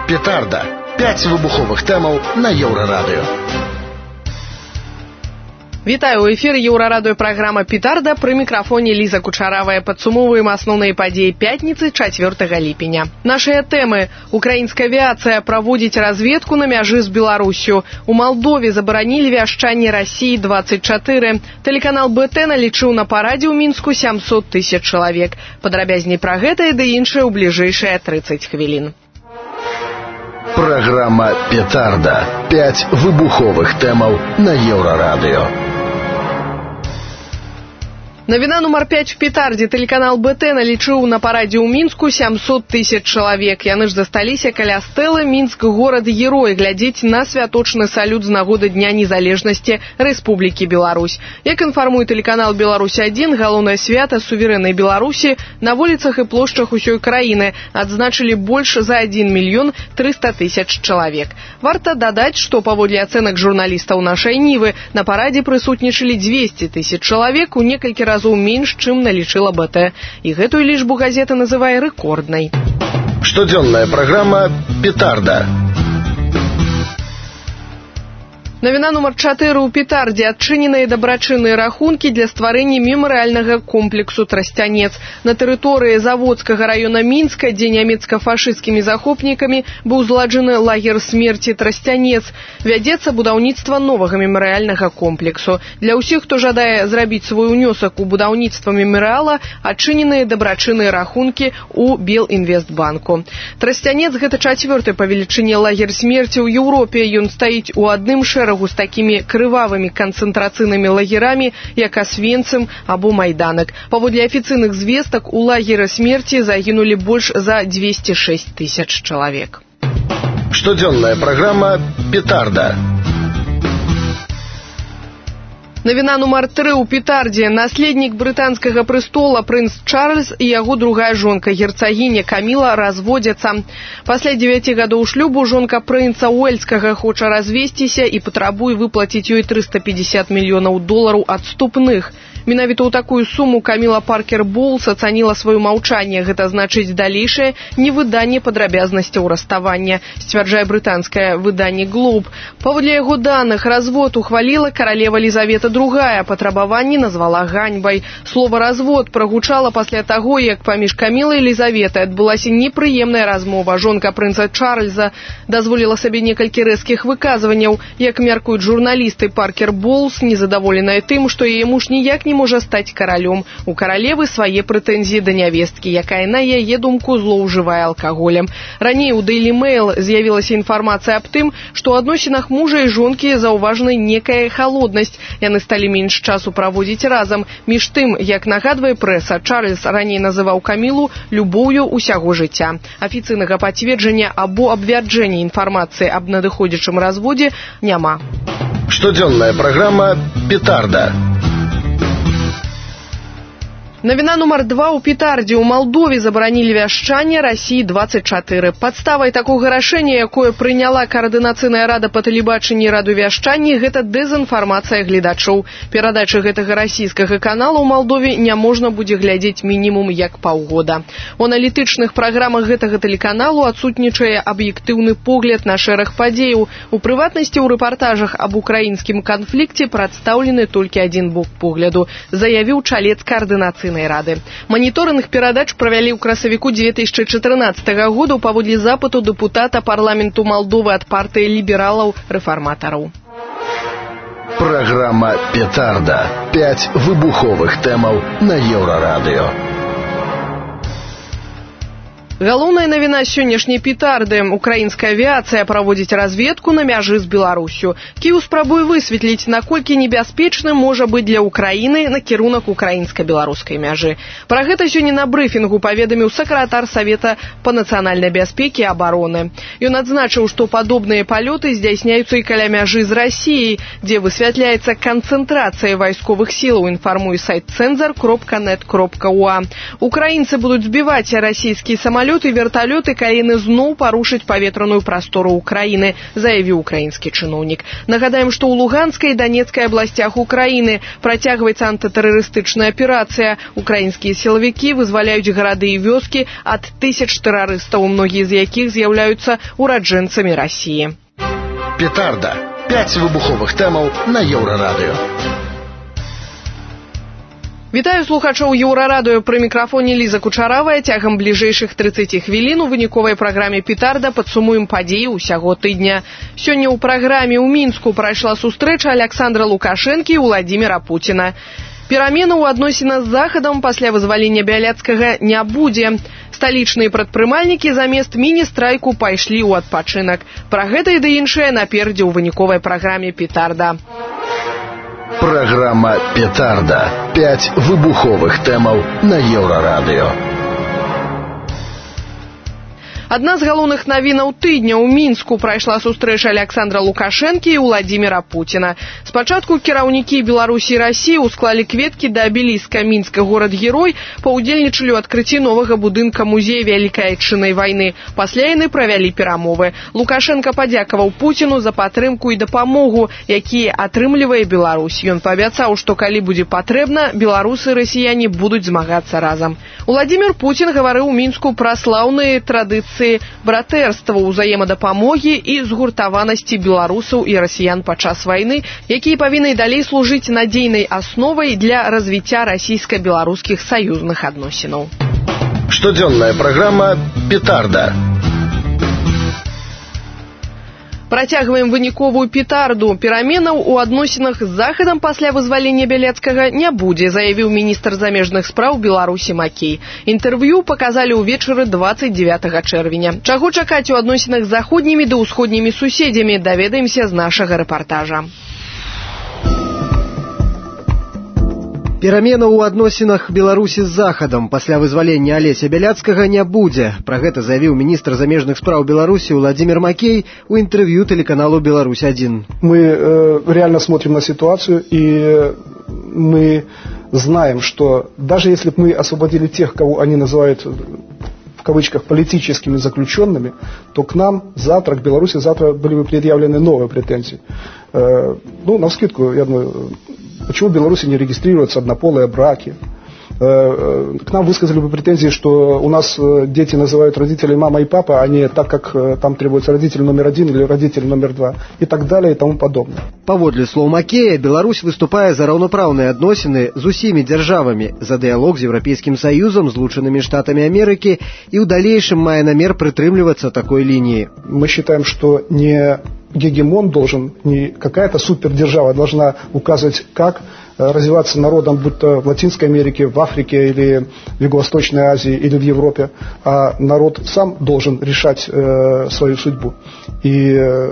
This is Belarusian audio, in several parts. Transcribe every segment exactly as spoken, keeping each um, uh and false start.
Петарда. П'ять вибухових темаў на Еўрарадыё. Вітаю, у эфіры Еўрарадыё праграма «Петарда». Пры мікрафоне Ліза Кучаравая. Падсумоўваем асноўныя падзеі пятніцы чацвёртага ліпеня. Нашыя тэмы. Украінская авіацыя праводзіць разведку на мяжы з Беларусю. У Малдове забаранілі вяшчанне Расіі двадцать чатыры. Тэлеканал БТ налічыў на парадзе ў Мінску сямсот тысяч чалавек. Падрабязней пра гэтае ды іншае ў бліжэйшыя трыццаць хвілін. Программа «Петарда». Пять выбуховых темаў на Еўрарадыё. Навіна нумар пяць в Петардзе. Тэлеканал БТ налічыў на парадзе ў Мінску сямсот тысяч чалавек. Яны ж засталіся каля стэлы «Мінск горад-герой» глядзець на святочны салют з нагоды Дня незалежнасці Рэспублікі Беларусь. Як інфармуе тэлеканал «Беларусь адзін», галоўнае свята суверэннай Беларусі на вуліцах і плошчах усёй краіны адзначылі больш за адзін мільён трыста тысяч чалавек. Варта дадаць, што паводле ацэнак журналістаў нашай Нівы на парадзе прысутнічалі дзвесце тысяч чалавек, у некалькі разоў разоў менш, чым налічыла БТ. І гэтую лічбу газета называе рэкорднай. Штодзённая праграма «Петарда». Навіна нумар чатыры ў Петардзе. Адчыненыя дабрачынныя рахункі для стварэння мемарыяльнага комплексу «Трасцянец». На тэрыторыі Заводскага раёна Мінска, дзе нямецка-фашысцкімі захопнікамі быў зладжаны лагер смерці «Трасцянец». Вядзецца будаўніцтва новага мемарыяльнага комплексу. Для ўсіх, хто жадае зрабіць свой унёсак у будаўніцтва мемарыяла, адчыненыя дабрачынныя рахункі ў Белінвестбанку. «Трасцянец» – гэта чацвёрты па велічыні лагер смерці ў Еўропе. Ён стаіць у адным шэрагу з такімі крывавымі канцэнтрацыйнымі лагерамі, як Асвенцым або Майданак. Паводле афіцыйных звестак, у лагеры смерці загінулі больш за дзвесце шэсць тысяч чалавек. Штодзённая праграма «Петарда». Навіна нумар тры ў Петардзе. Наследнік брытанскага прэстола прынц Чарльз і яго другая жонка, герцагіня Каміла, разводзяцца. Пасля дзевяці гадоў шлюбу жонка прынца Уэльскага хоча развесціся і патрабуе выплаціць ёй трыста пятьдесят мільёнаў долараў адступных. Менавіта ў такую суму Каміла Паркер Боўлс ацаніла сваё маўчанне. Гэта значыць далейшае невыданне падрабязнасцяў раставання, сцвярджае брытанскае выданне «Глоб». Паводле яго даных, развод ухваліла каралева Лізавета другая, патрабаванні назвала ганьбай. Слова «развод» прагучала пасля таго, як паміж Камілай і Лізаветай адбылася непрыемная размова. Жонка прынца Чарльза дазволіла сабе некалькі рэзкіх выказванняў. Як мяркуюць журналісты, Паркер Боўлс незадаволеная тым, што яе муж ніяк не можа стаць каралём. У каралевы свае прэтэнзіі да нявесткі, якая на яе думку злоўжывае алкаголем. Раней у Daily Mail з'явілася інфармацыя аб тым, што ў адносінах мужа і жонкі заўважана некая халоднасць. Яны сталі менш часу праводзіць разам. Між тым, як нагадвае прэса, Чарльз раней называў Камілу любоўю ўсяго жыцця. Афіцыйнага пацверджання або абвярджэння інфармацыі аб надыходзячым разводзе няма. Штодзённая праграма «Петарда». Навіна нумар два ў Петардзе. У Малдове забаранілі вяшчанне Расіі двадцать чатыры. Падставай такога рашэння, якое прыняла Каардынацыйная рада па тэлебачанні і радыёвяшчанні, гэта дэзінфармацыя гледачоў. Перадачы гэтага расійскага канала ў Малдове няможна будзе глядзець мінімум як паўгода. У аналітычных праграмах гэтага тэлеканалу адсутнічае аб'ектыўны погляд на шэраг падзеяў. У прыватнасці, ў рэпартажах аб украінскім канфлікце прадстаўлены толькі адзін бок погляду, заявіў чалец Каардынацыйнай рады. Маніторынг перадач правялі ў красавіку дзве тысячы чатырнаццатага году паводле запыту дэпутата парламенту Малдовы ад партыі лібералаў-рэфарматараў. Праграма «Петарда». Пять выбуховых темаў на Еўрарадыё. Галоўная навіна сённяшняй Петарды. Украінская авіацыя праводзіць разведку на мяжы з Беларусю. Кіеў спрабуе высветліць, наколькі небяспечным можа быць для Украіны накірунак украінска-беларускай мяжы. Пра гэта сёння на брыфінгу паведаміў сакратар Савета па нацыянальнай бяспекі і абароны. Ён адзначыў, што падобныя палёты здзяйсняюцца і каля мяжы з Расіяй, дзе высвятляецца канцэнтрацыя вайсковых сілаў, інфармуе сайт цэнзар кропка нет кропка у а. Украінцы будуць збіваць расійскія самалёты самалёты і верталёты, калі яны зноў парушаць паветраную прастору ўкраіны, заявіў украінскі чыноўнік. Нагадаем, што ў Луганскай і Данецкай абласцях Украіны працягваецца антытэрарыстычная аперацыя. Украінскія сілавікі вызваляюць гарады і вёскі ад тысяч тэрарыстаў, многія з якіх з'яўляюцца ураджэнцамі Расіі. Петарда. Пяць выбуховых тэмаў на Еўрарадыё. Вітаю слухачоў Еўрарадыё, пры мікрафоне Ліза Кучаравая. Цягам бліжэйшых трыццаці хвілін у выніковай праграме «Петарда» падсумуем падзеі ўсяго тыдня. Сёння ў праграме ў Мінску прайшла сустрэча Александра Лукашэнкі і Уладзіміра Пуціна. Пераменаў у адносінах з Захадам пасля вызвалення Бяляцкага не будзе. Сталічныя прадпрымальнікі замест міні-страйку пайшлі ў адпачынак. Пра гэта і да іншае наперадзе ў выніковай праграме «Петарда». Программа «Петарда». Пять выбуховых тэмаў на Еўрарадыё. Адна з галоўных навінаў тыдня ў Мінску прайшла сустрэча Александра Лукашэнкі і Уладзіміра Пуціна. Спачатку кіраўнікі Беларусі і Расіі усклалі кветкі да абеліска Мінска горад-герой, паўдзельнічалі ў адкрыцці новага будынка музея Вялікай Айчыннай вайны. Пасля яны правялі перамовы. Лукашенка падзякаваў Пуціну за падтрымку і дапамогу, якія атрымлівае Беларусь. Ён паабяцаў, што калі будзе патрэбна, беларусы і расіяне будуць змагацца разам. Уладзімір Пуцін гаварыў у Мінску пра слаўныя традыцыі братэрства, ўзаемадапамогі і згуртаванасці беларусаў і расіян падчас вайны, якія павінны далей служыць надзейнай асновай для развіцця расійска-беларускіх саюзных адносінаў. Штодзённая праграма «Петарда». Працягваем выніковую петарду. Пераменаў у адносінах з Захадам пасля вызвалення Бяляцкага не будзе, заявіў міністр замежных спраў Беларусі Макей. Інтэрв'ю паказалі ўвечары дваццаць дзевятага чэрвеня. Чаго чакаць у адносінах з заходнімі ды ўсходнімі суседзямі, даведаемся з нашага рэпартажа. Пераменаў у адносінах Беларусі з Захадам пасля вызвалення Алеся Бяляцкага не будзе. Пра гэта заявіў міністр замежных спраў Беларусі Уладзімір Макей у интервью телеканалу «Беларусь один». Мы э, реально смотрим на ситуацию, и мы знаем, что даже если бы мы освободили тех, кого они называют в кавычках политическими заключенными, то к нам завтра, к Беларуси завтра были бы предъявлены новые претензии. Э, ну, навскидку, я думаю, почему в Беларуси не регистрируются однополые браки? К нам высказали бы претензии, что у нас дети называют родителей мама и папа, а не так, как там требуется родитель номер один или родитель номер два, и так далее, и тому подобное. Паводле слоў Макея, Беларусь выступае за раўнапраўныя адносіны з усімі дзяржавамі, за дыялог з Еўрапейскім Саюзам, Злучанымі Штатамі Амерыкі, і ў далейшым мае намер прытрымлівацца такой лініі. Мы считаем, что не гегемон должен, не какая-то супердержава должна указывать, как развиваться народам, будь то в Латинской Америке, в Африке или в Юго-Восточной Азии или в Европе, а народ сам должен решать э, свою судьбу. И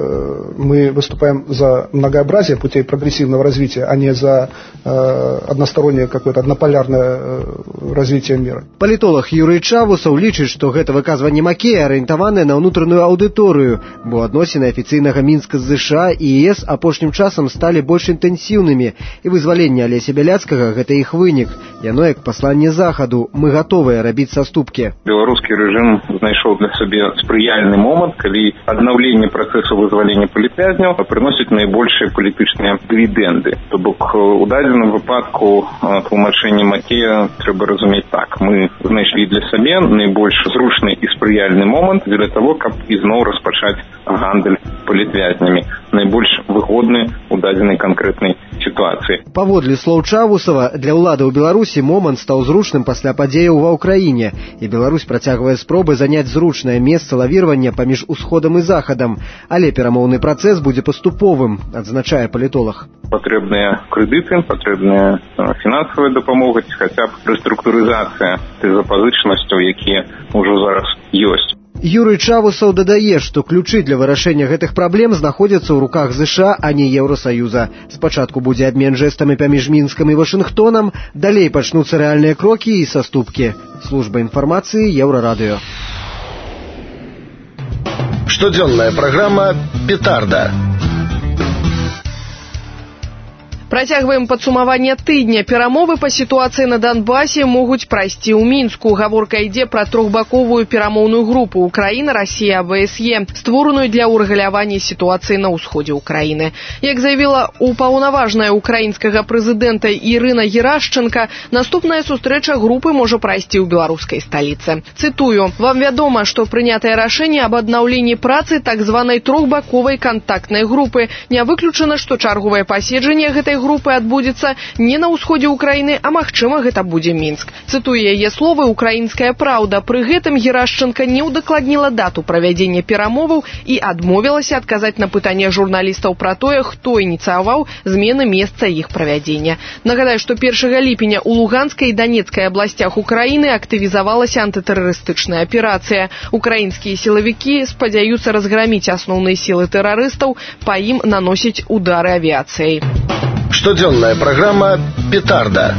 э, мы выступаем за многообразие путей прогрессивного развития, а не за э, одностороннее какое-то однополярное э, развитие мира. Палітолог Юрый Чавусаў лічыць, што гэта выказванне Макея арыентаванае на ўнутраную аўдыторыю, бо адносіны афіцыйнага Мінска з ЗША і ЕС апошнім часам сталі больш інтэнсіўнымі, і вызваленне Алеся Бяляцкага – гэта іх вынік. Яно як пасланне Захаду. Мы гатовыя рабіць саступкі. Беларускі рэжым знайшоў для сабе спрыяльны момант, калі аднаўленне працэсу вызвалення палітвязняў прыносіць найбольшыя палітычныя дывідэнды. То бок у дадзеным выпадку тлумачэнне Макея трэба разумець так. Мы знайшлі для сабе найбольш зручны і спрыяльны момант для того, каб ізноў распачаць гандаль палітвязнямі. Найбольш выгодны у дадзенай канкрэтнай сітуацыі. Паводле слоў Чавусава, для ўлады ў Беларусі момант стаў зручным пасля падзеяў ва ўкраіне, і Беларусь працягвае спробы заняць зручнае месца лавіравання паміж усходам і захадам, але перамоўны працэс будзе паступовым, адзначае палітолог. Патрэбныя крэдыты, патрэбная фінансавая дапамога, хаця б рэструктурызацыя тых запазычанасцяў, якія ўжо зараз ёсць. Юрый Чавусаў дадае, што ключы для вырашэння гэтых праблем знаходзяцца ў руках ЗША, а не Еўрасаюза. Спачатку будзе абмен жэстамі паміж Мінскам і Вашынгтонам, далей пачнуцца рэальныя крокі і саступкі. Служба інфармацыі Еўрарадыё. Штодзённая праграма «Петарда». Працягваем падсумаванне тыдня. Перамовы па сітуацыі на Донбасе могуць прайсці ў Мінску. Гаворка ідзе пра трохбаковую перамоўную групу Украіна, Расія, АБСЕ, створаную для ўрэгулявання сітуацыі на ўсходзе Украіны. Як заявіла упаўнаважная украінскага прэзідэнта Ірына Герашченка, наступная сустрэча групы можа прайсці ў беларускай сталіцы. Цытую: «Вам вядома, што прынятае рашэнне аб аднаўленні працы так званай трохбаковай кантактнай групы. Не выключана, што чарговае паседжанне гэтай групы адбудзецца не на ўсходзе Украіны, а магчыма, гэта будзе Мінск». Цытую яе словы «Украінская праўда». Пры гэтым Герашченка не ўдакладніла дату правядзення перамоваў і адмовілася адказаць на пытанне журналістаў пра тое, хто ініцыяваў змены месца іх правядзення. Нагадаю, што першага ліпеня у Луганскай і Донецкай абласцях Украіны актывізавалася антытэрарыстычная аперацыя. Украінскія сілавікі спадзяюцца разграміць асноўныя сілы тэрарыстаў, па ім наносіць удары авіяцыяй. Штодзённая праграма «Петарда».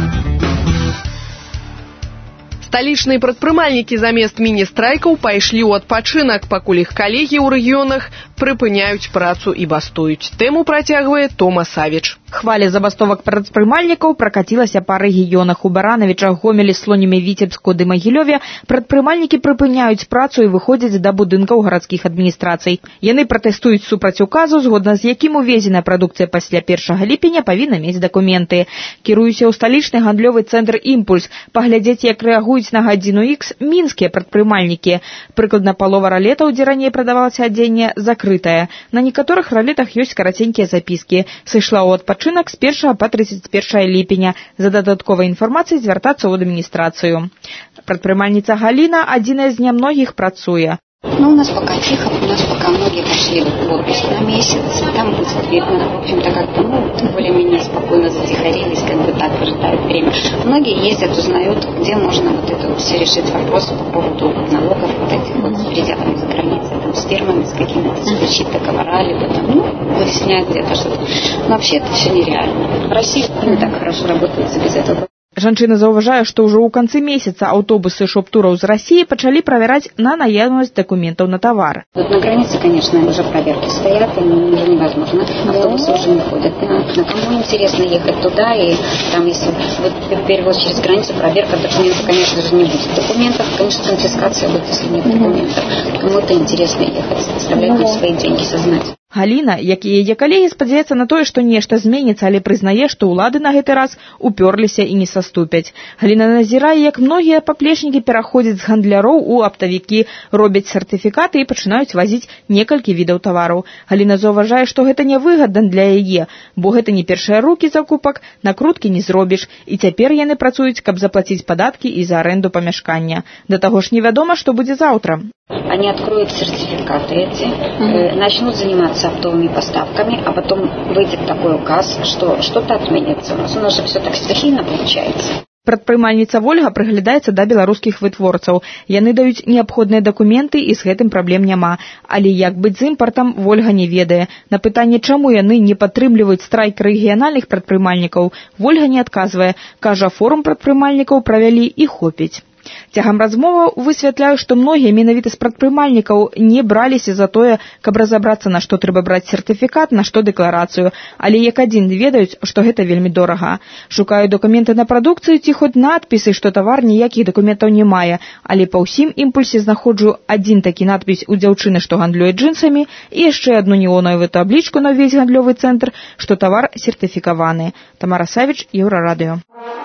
Сталічныя прадпрымальнікі замест міні-страйкаў пайшлі ў адпачынак, пакуль іх калегі ў рэгіёнах прыпыняюць працу і бастуюць. Тэму працягвае Тома Савіч. Хваля забастовак прадпрымальнікаў пракацілася па рэгіёнах. У Баранавічах, Гомелі, Слонімі, Віцебску ды Магілёве прадпрымальнікі прыпыняюць працу і выходзяць да будынкаў гарадскіх адміністрацый. Яны пратэстуюць супраць указу, згодна з якім увезеная прадукцыя пасля першага ліпеня павінна мець дакументы. Кіруюся ў сталічны гандлёвы цэнтр «Імпульс». Паглядзець, як рэагуюць на гадзіну ікс мінскія прадпрымальнікі. Прыкладна палова ралетаў, дзе раней прадавалася адзенне, закрытая. На некаторых ралетах ёсць караценькія запіскі. Сышла ў адпачынак з першага па трыццаць першае ліпеня. За дадатковай інфармацыяй звяртацца ў адміністрацыю. Прадпрымальніца Галіна адзіная з нямногіх працуе. Ну, у нас пока тихо, у нас пока многие пошли в отпуск на месяц, там будет видно, в общем-то, как-то, ну, более-менее спокойно затихарились, как бы так выжидают время. Многие ездят, узнают, где можно вот это все решить вопрос по поводу налогов, вот этих вот с пределами за границей, там, с фирмами, с какими-то заключить договора, либо там, ну, выяснять где-то что-то. Но вообще это все нереально. В России не так хорошо работается без этого. Жанчына заўважае, што ўжо ў канцы месяца аўтобусы шоп-тураў з России пачалі правяраць на наяўнасць документаў на товар. Вот на границе, конечно, уже проверки стоят, и уже невозможно. Автобусы уже не ходят. На, на кому интересно ехать туда, и там, если вот, перевоз через границу, проверка документов, конечно же, не будет. Документов, конечно, конфискация будет, если нет документов. Кому-то интересно ехать, оставлять там свои деньги, сознать. Галіна, як і яе калегі, спадзяецца на тое, што нешта зменіцца, але прызнае, што ўлады на гэты раз упёрліся і не саступяць. Галіна назірае, як многія паплечнікі пераходзяць з гандляроў у аптавікі, робяць сертыфікаты і пачынаюць вазіць некалькі відаў тавараў. Галіна заўважае, што гэта нявыгадна для яе, бо гэта не першыя рукі закупак, накруткі не зробіш, і цяпер яны працуюць, каб заплаціць падаткі і за арэнду памяшкання. Да таго ж невядома, што будзе заўтра. Они откроют сертификаты эти, mm-hmm. начнут заниматься оптовыми поставками, а потом выйдет такой указ, что что-то отменится. У нас, у нас же все так стихийно получается. Прадпрымальніца Вольга прыглядаецца да беларускіх вытворцаў. Яны даюць неабходныя дакументы, і з гэтым праблем няма. Але як быць з імпартам, Вольга не ведае. На пытанне, чаму яны не падтрымліваюць страйк рэгіянальных прадпрымальнікаў, Вольга не адказвае. Кажа, форум прадпрымальнікаў правялі і хопіць. Цягам размоваў высвятляю, што многія менавіта з прадпрымальнікаў не браліся за тое, каб разабрацца, на што трэба браць сертыфікат, на што дэкларацыю, але як адзін ведаюць, што гэта вельмі дорага. Шукаю дакументы на прадукцыю ці хоць надпісы, што тавар ніякіх дакументаў не мае, але па ўсім імпульсе знаходжу адзін такі надпіс у дзяўчыны, што гандлюе джинсамі, і яшчэ адну неонавую таблічку на ўвесь гандлёвы цэнтр, што тавар сертыфікаваны. Тамара Савіч, Еўрарадыё.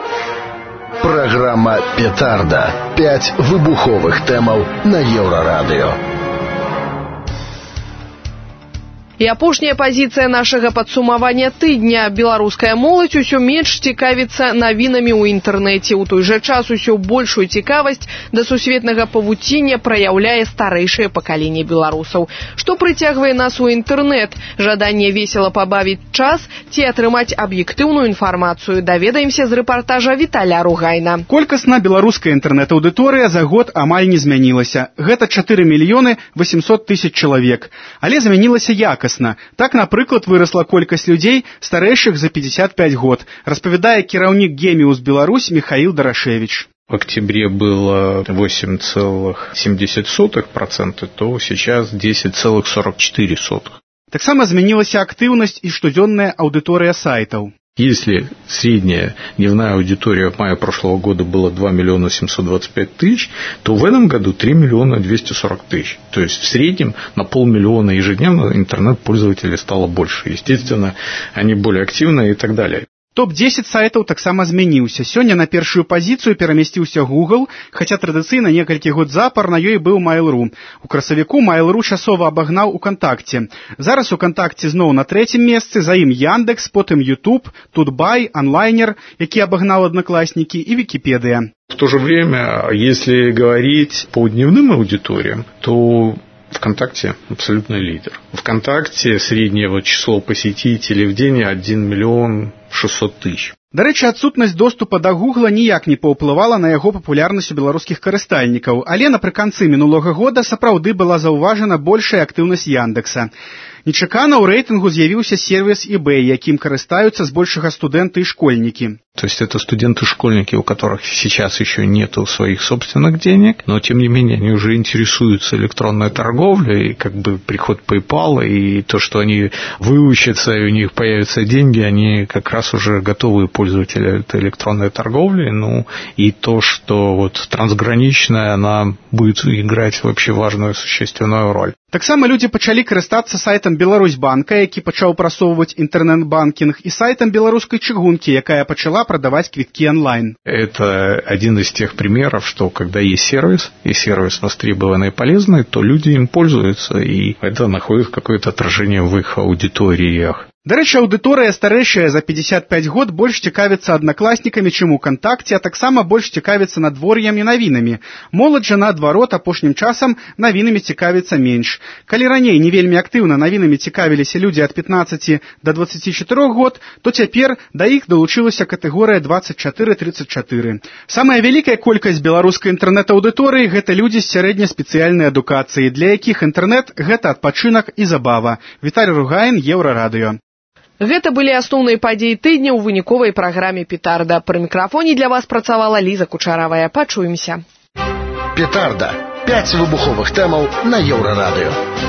Программа «Петарда». Пять выбуховых тэмаў на Еўрарадыё. І апошняя пазіцыя нашага падсумавання тыдня. Беларуская моладзь усё менш цікавіцца навінамі ў інтэрнэце. У той жа час усё большую цікавасць да сусветнага павуціння праяўляе старэйшае пакаленне беларусаў. Што прыцягвае нас у інтэрнэт? Жаданне весела пабавіць час ці атрымаць аб'ектыўную інфармацыю? Даведаемся з рэпартажа Віталя Ругайна. Колькасна беларуская інтэрнэт-аўдыторыя за год амаль не змянілася. Гэта чатыры мільёны васемсот тысяч чалавек. Але змянілася якасць. Так, напрыклад, вырасла колькасць людзей, старэйшых за пятьдесят пять год, распавядае кіраўнік Геміус Беларусь Михаил Дорошевич. В октябре было восемь целых семь десятых процента, то сейчас десять целых сорок четыре сотых. Таксама змянілася актыўнасць і штодзённая аўдыторыя сайтаў. Если средняя дневная аудитория в мае прошлого года была два миллиона семьсот двадцать пять тысяч, то в этом году три миллиона двести сорок тысяч. То есть в среднем на полмиллиона ежедневно интернет-пользователей стало больше. Естественно, они более активны и так далее. топ дзесяць сайтаў таксама змяніўся. Сёння на першую пазіцыю перамясціўся Google, хаця традыцыйна некалькі год запар на ёй быў Mail.ru. У красавіку Mail.ru часова абагнаў УКонтакце. Зараз УКонтакце зноў на трэцім месцы, за ім Яндекс, потым YouTube, Тутбай, Онлайнер, які абагнаў Одноклассники, и Википедия. В то же время, если говорить по дневным аудиториям, то ВКонтакте абсолютный лидер. ВКонтакте среднее вот число посетителей в день один миллион шестьсот тысяч. Дарэчы, адсутнасць доступа да Гугла ніяк не паўплывала на яго папулярнасць у беларускіх карыстальнікаў, але напрыканцы мінулага года сапраўды была заўважана большая актыўнасць Яндекса. Нечакана ў рэйтынгу з'явіўся сервіс eBay, якім карыстаюцца збольшага студэнты і школьнікі. То есть это студенты-школьники, у которых сейчас еще нет своих собственных денег, но тем не менее они уже интересуются электронной торговлей, и как бы приход PayPal, и то, что они выучатся, и у них появятся деньги, они как раз уже готовые пользователи этой электронной торговли, ну и то, что вот трансграничная, она будет играть вообще важную существенную роль. Таксама людзі пачалі карыстацца сайтам Беларусьбанка, які пачаў прасоўваць інтэрнэт-банкінг, і сайтам беларускай чыгункі, якая пачала продавать квитки онлайн. Это один из тех примеров, что когда есть сервис, и сервис востребованный и полезный, то люди им пользуются, и это находит какое-то отражение в их аудиториях. Дарэчы, аўдыторыя старэйшая за пятьдесят пять год больш цікавіцца аднакласнікамі, чым у Контакце, а таксама больш цікавіцца надвор'ем і навінамі. Моладзь жа наадварот апошнім часам навінамі цікавіцца менш. Калі раней не вельмі актыўна навінамі цікавіліся людзі ад пятнадцати до двадцати четырёх год, то цяпер да іх далучылася катэгорыя двадцать четыре тридцать четыре. Самая вялікая колькасць беларускай інтэрнэт-аўдыторыі – гэта людзі з сярэдне-спецыяльнай адукацыі, для якіх інтэрнэт – гэта адпачынак і забава. Віталій Ругаін, Еўрарадыё. Гэта былі асноўныя падзеі тыдня ў выніковай праграме «Петарда». Пры мікрафоне для вас працавала Ліза Кучаравая. Пачуемся. «Петарда». Пяць выбуховых тэмаў на Еўрарадыё.